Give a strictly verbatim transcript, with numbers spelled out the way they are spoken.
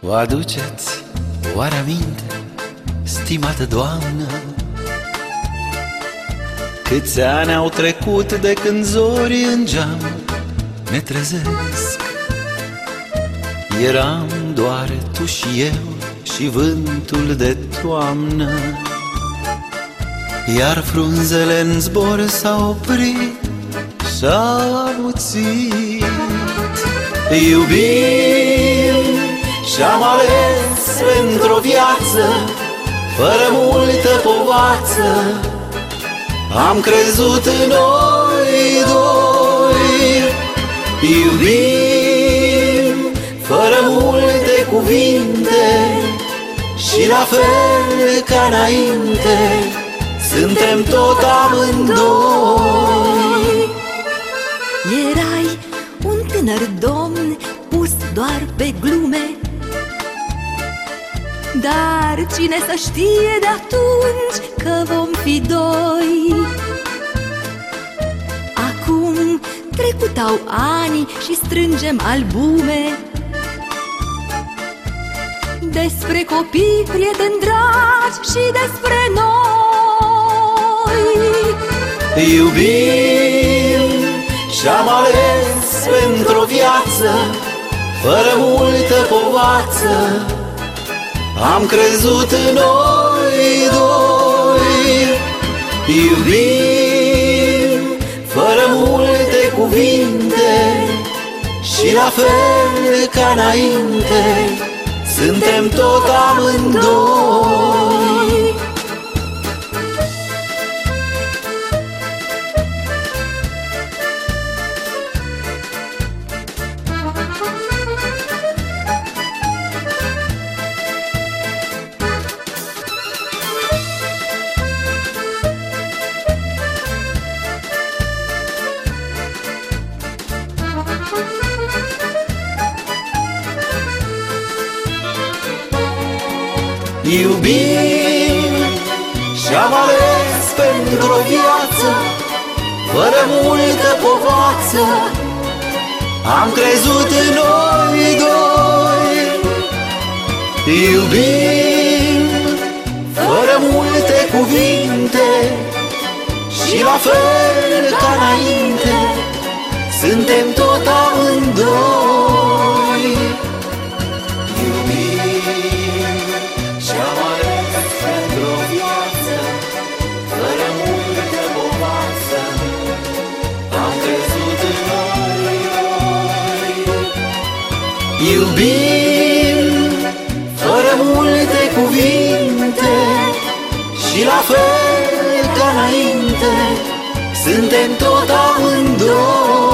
O aduceți oare aminte, stimată doamnă? Câți ani au trecut de când zorii în geam ne trezesc? Eram doar tu și eu și vântul de toamnă, iar frunzele în zbor s-au oprit și-au amuțit. Iubim și-am ales pentru-o viață fără multă povață. Am crezut în noi doi. Iubim fără multe cuvinte și la fel ca înainte suntem tot amândoi. Erai un tânăr domn pus doar pe glume, dar cine să știe de atunci că vom fi doi. Acum trecutau ani și strângem albume despre copii, prieteni dragi și despre noi. Iubim și-am ales pentru-o viață fără multă povață. Am crezut în noi doi. Iubim fără multe cuvinte și la fel ca înainte suntem tot amândoi. Iubim și-am ales pentru-o viață fără multă povață. Am crezut în noi doi. Iubim fără multe cuvinte și la fel ca înainte suntem tot amândoi. Și-am ales pentru-o viață fără multă povață. Am crezut în noi doi. Iubim fără multe cuvinte și la fel ca înainte suntem tot amândoi.